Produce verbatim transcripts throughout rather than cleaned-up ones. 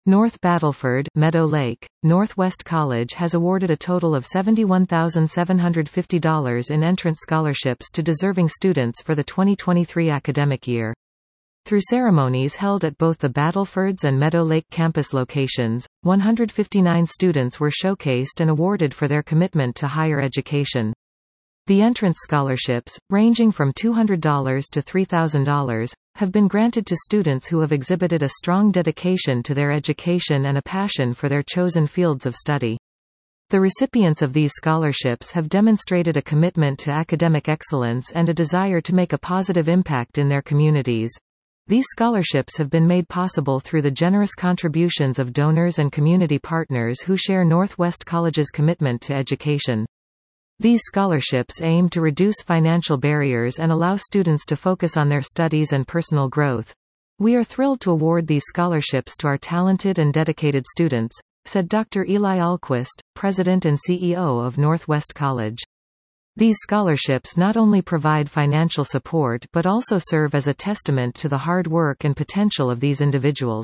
North Battleford, Meadow Lake, Northwest College has awarded a total of seventy-one thousand seven hundred fifty dollars in entrance scholarships to deserving students for the twenty twenty-three academic year. Through ceremonies held at both the Battlefords and Meadow Lake campus locations, one hundred fifty-nine students were showcased and awarded for their commitment to higher education. The entrance scholarships, ranging from two hundred dollars to three thousand dollars, have been granted to students who have exhibited a strong dedication to their education and a passion for their chosen fields of study. The recipients of these scholarships have demonstrated a commitment to academic excellence and a desire to make a positive impact in their communities. These scholarships have been made possible through the generous contributions of donors and community partners who share Northwest College's commitment to education. These scholarships aim to reduce financial barriers and allow students to focus on their studies and personal growth. We are thrilled to award these scholarships to our talented and dedicated students, said Doctor Eli Ahlquist, President and C E O of Northwest College. These scholarships not only provide financial support but also serve as a testament to the hard work and potential of these individuals.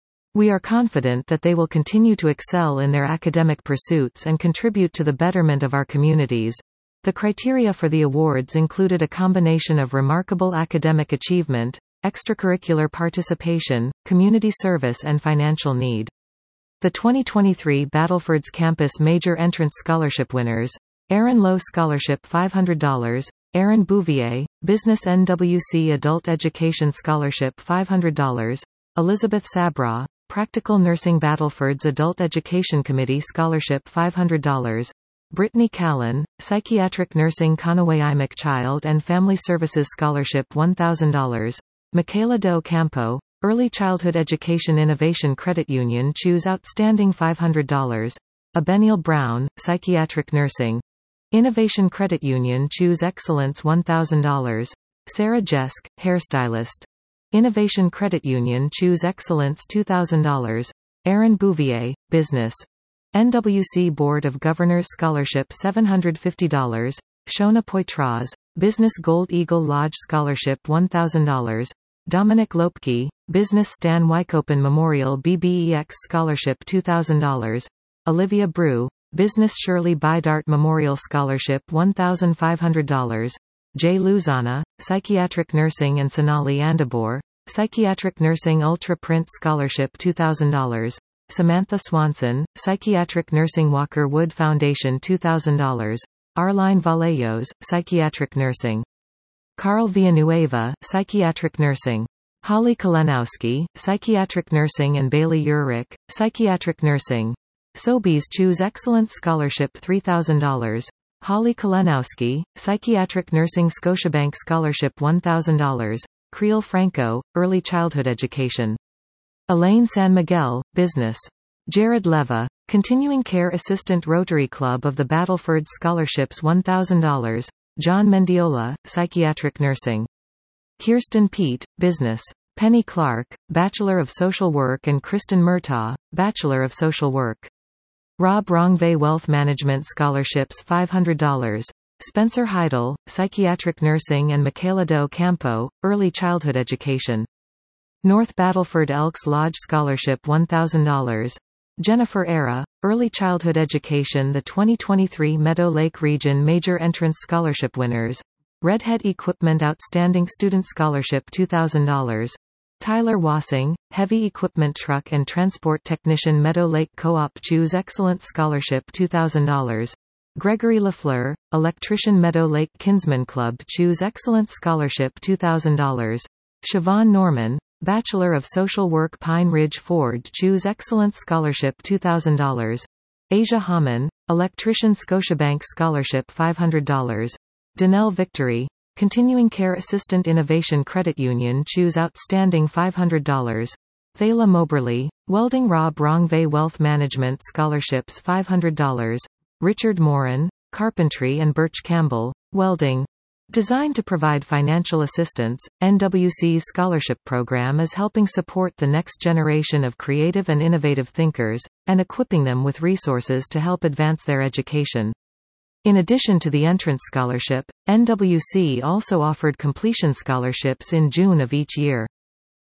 We are confident that they will continue to excel in their academic pursuits and contribute to the betterment of our communities. The criteria for the awards included a combination of remarkable academic achievement, extracurricular participation, community service and financial need. The twenty twenty-three Battlefords Campus Major Entrance Scholarship winners: Aaron Lowe Scholarship five hundred dollars, Aaron Bouvier, Business N W C Adult Education Scholarship five hundred dollars, Elizabeth Sabra, Practical Nursing Battlefords Adult Education Committee Scholarship five hundred dollars, Brittany Callan, Psychiatric Nursing Conaway-Imec Child and Family Services Scholarship one thousand dollars, Michaela Do Campo, Early Childhood Education Innovation Credit Union Choose Outstanding five hundred dollars, Abeniel Brown, Psychiatric Nursing Innovation Credit Union Choose Excellence one thousand dollars, Sarah Jesk, Hairstylist Innovation Credit Union Choose Excellence two thousand dollars, Aaron Bouvier, Business N W C Board of Governors Scholarship seven hundred fifty dollars, Shona Poitras, Business Gold Eagle Lodge Scholarship one thousand dollars, Dominic Lopke, Business Stan Wykopen Memorial B B E X Scholarship two thousand dollars, Olivia Brew, Business Shirley Bydart Memorial Scholarship one thousand five hundred dollars, Jay Luzana, Psychiatric Nursing and Sonali Andabor, Psychiatric Nursing Ultra Print Scholarship two thousand dollars, Samantha Swanson, Psychiatric Nursing Walker Wood Foundation two thousand dollars, Arline Vallejo, Psychiatric Nursing, Carl Villanueva, Psychiatric Nursing, Holly Kalenowski, Psychiatric Nursing and Bailey Urich, Psychiatric Nursing, Sobeys Choose Excellence Scholarship three thousand dollars, Holly Kalenowski, Psychiatric Nursing Scotiabank Scholarship one thousand dollars, Creel Franco, Early Childhood Education, Elaine San Miguel, Business, Jared Leva, Continuing Care Assistant Rotary Club of the Battleford Scholarships one thousand dollars, John Mendiola, Psychiatric Nursing, Kirsten Pete, Business, Penny Clark, Bachelor of Social Work and Kristen Murtaugh, Bachelor of Social Work, Rob Rongve Wealth Management Scholarships five hundred dollars, Spencer Heidel, Psychiatric Nursing and Michaela Do Campo, Early Childhood Education, North Battleford Elks Lodge Scholarship one thousand dollars, Jennifer Era, Early Childhood Education. The twenty twenty-three Meadow Lake Region Major Entrance Scholarship winners: Redhead Equipment Outstanding Student Scholarship two thousand dollars, Tyler Wassing, Heavy Equipment Truck and Transport Technician Meadow Lake Co-op Choose Excellence Scholarship two thousand dollars, Gregory LaFleur, Electrician Meadow Lake Kinsman Club Choose Excellence Scholarship two thousand dollars, Siobhan Norman, Bachelor of Social Work Pine Ridge Ford Choose Excellence Scholarship two thousand dollars, Asia Haman, Electrician Scotiabank Scholarship five hundred dollars, Danelle Victory, Continuing Care Assistant Innovation Credit Union Choose Outstanding five hundred dollars, Thela Moberly, Welding Rob Rongve Wealth Management Scholarships five hundred dollars, Richard Morin, Carpentry and Birch Campbell, Welding. Designed to provide financial assistance, N W C's scholarship program is helping support the next generation of creative and innovative thinkers, and equipping them with resources to help advance their education. In addition to the entrance scholarship, N W C also offered completion scholarships in June of each year.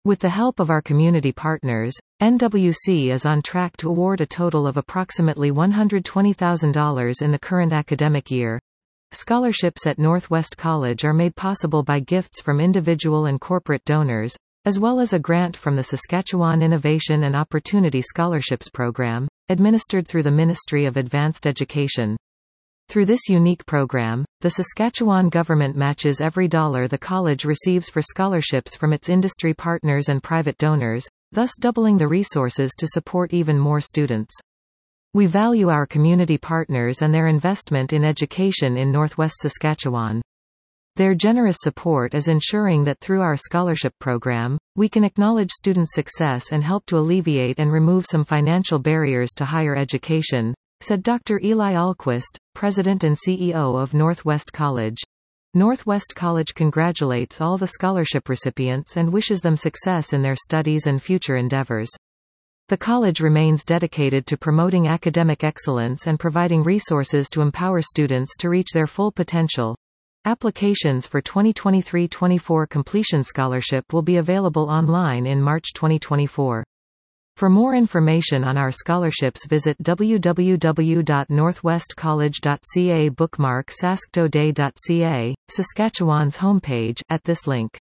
With the help of our community partners, N W C is on track to award a total of approximately one hundred twenty thousand dollars in the current academic year. Scholarships at Northwest College are made possible by gifts from individual and corporate donors, as well as a grant from the Saskatchewan Innovation and Opportunity Scholarships Program, administered through the Ministry of Advanced Education. Through this unique program, the Saskatchewan government matches every dollar the college receives for scholarships from its industry partners and private donors, thus doubling the resources to support even more students. We value our community partners and their investment in education in Northwest Saskatchewan. Their generous support is ensuring that through our scholarship program, we can acknowledge student success and help to alleviate and remove some financial barriers to higher education, said Doctor Eli Ahlquist, President and C E O of Northwest College. Northwest College congratulates all the scholarship recipients and wishes them success in their studies and future endeavors. The college remains dedicated to promoting academic excellence and providing resources to empower students to reach their full potential. Applications for twenty twenty-three twenty-four Completion Scholarship will be available online in March twenty twenty-four. For more information on our scholarships, visit w w w dot northwest college dot c a. Bookmark sasktoday dot c a, Saskatchewan's homepage, at this link.